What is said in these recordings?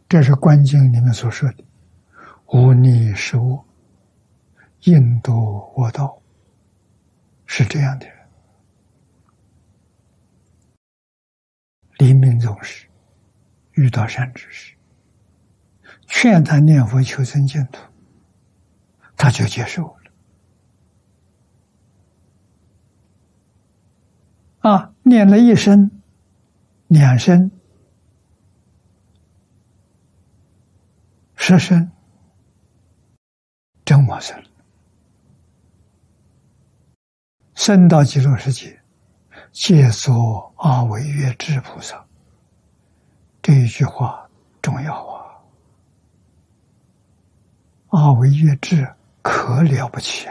这是观经里面所说的无逆是我，应度我道，是这样的人。临命终时遇到善知识，劝他念佛求生净土，他就接受了。念了1声、2声、10声，真往生了，升到极乐世界，解说阿惟越致菩萨。这一句话重要啊！阿惟越致可了不起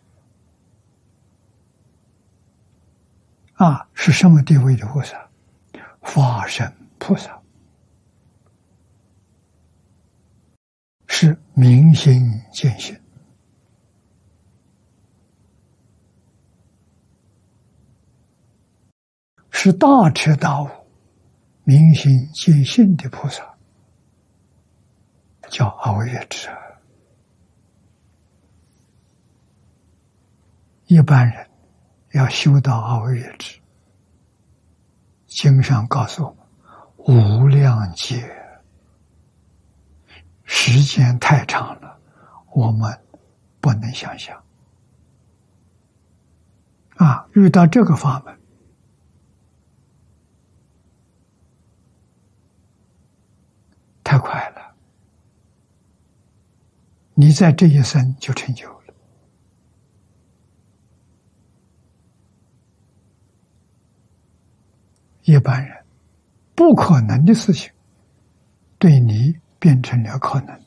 是什么地位的菩萨？法身菩萨，是明心见性，是大彻大悟、明心见性的菩萨，叫阿惟越致。一般人要修到阿惟越致，经上告诉我们，无量劫，时间太长了，我们不能想象。遇到这个法门，太快了，你在这一生就成就了。一般人不可能的事情，对你变成了可能，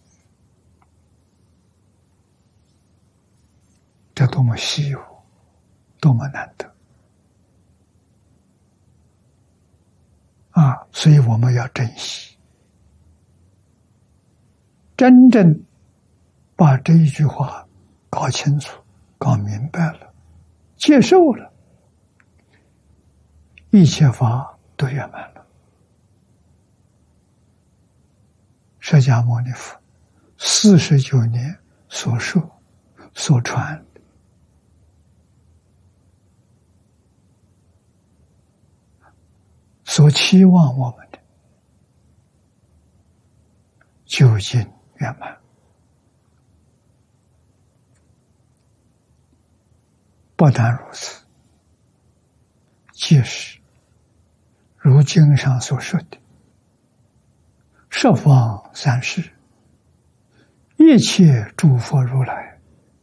这多么稀有，多么难得所以我们要珍惜，真正把这一句话搞清楚、搞明白了，接受了，一切法都圆满了。释迦牟尼佛49年所说所传，所期望我们的，究竟圆满。不但如此，即使如经上所说的十方三世一切诸佛如来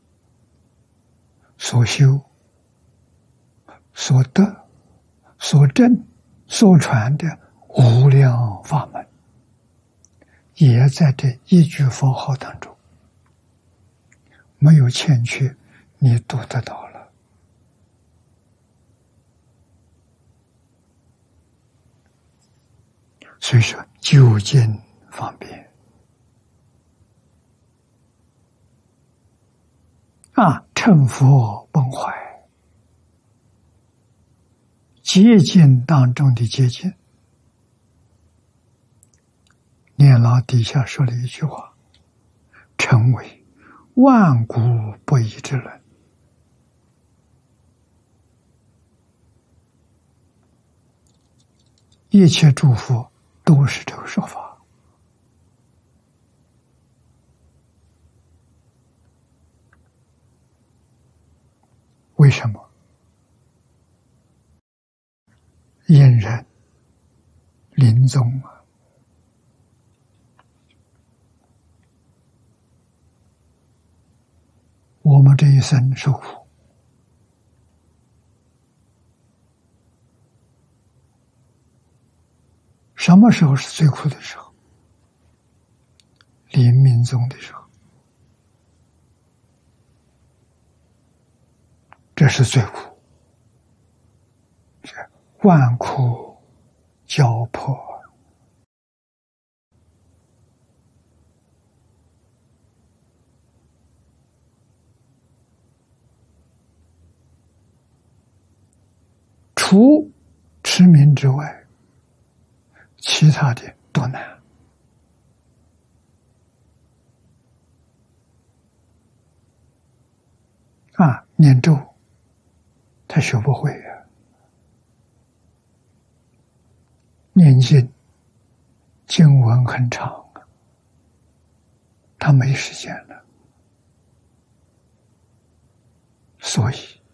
所修所得所证所传的无量法门，也在这一句佛号当中，没有欠缺，你读得到了。所以说究竟方便成佛本怀，接近当中的接近。念老底下说了一句话，成为万古不移之论。一切诸佛都是这个说法。为什么？因人临终我们这一生受苦，什么时候是最苦的时候？临命终的时候，这是最苦，万苦交迫。除痴迷之外，其他的都难。 念咒，他学不会呀。念经，经文很长啊，他没时间了。所以，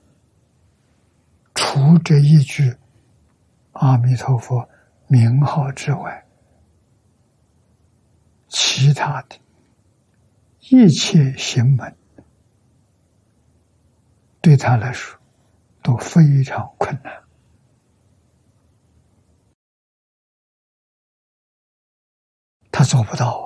除这一句阿弥陀佛名号之外，其他的一切行门对他来说都非常困难。他做不到